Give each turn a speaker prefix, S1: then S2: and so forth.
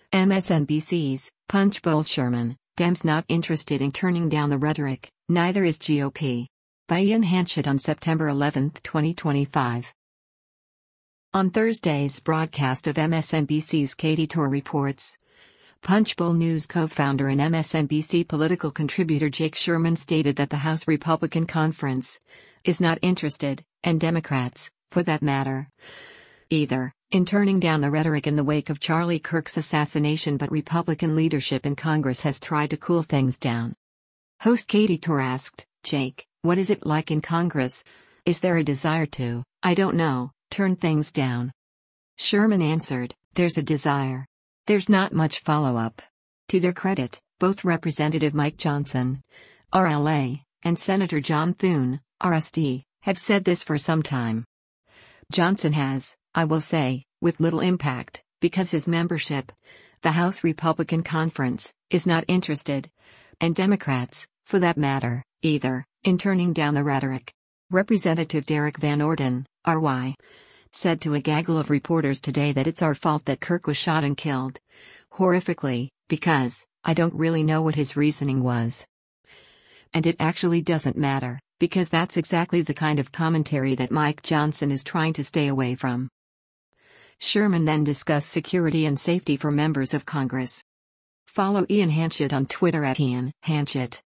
S1: MSNBC's Punchbowl Sherman, Dems not interested in turning down the rhetoric, neither is GOP. By Ian Hanchett on September 11, 2025. On Thursday's broadcast of MSNBC's Katy Tur reports, Punchbowl News co-founder and MSNBC political contributor Jake Sherman stated that the House Republican Conference is not interested, and Democrats, for that matter, either, in turning down the rhetoric in the wake of Charlie Kirk's assassination, but Republican leadership in Congress has tried to cool things down. Host Katy Tur asked, "Jake, what is it like in Congress? Is there a desire to, I don't know, turn things down?" Sherman answered, "There's a desire. There's not much follow-up." To their credit, both Representative Mike Johnson, RLA, and Senator John Thune, RSD, have said this for some time. Johnson has, I will say, with little impact, because his membership, the House Republican Conference, is not interested, and Democrats, for that matter, either, in turning down the rhetoric. Representative Derek Van Orden, RY, said to a gaggle of reporters today that it's our fault that Kirk was shot and killed, horrifically, because, I don't really know what his reasoning was. And it actually doesn't matter, because that's exactly the kind of commentary that Mike Johnson is trying to stay away from. Sherman then discussed security and safety for members of Congress. Follow Ian Hanchett on Twitter @IanHanchett.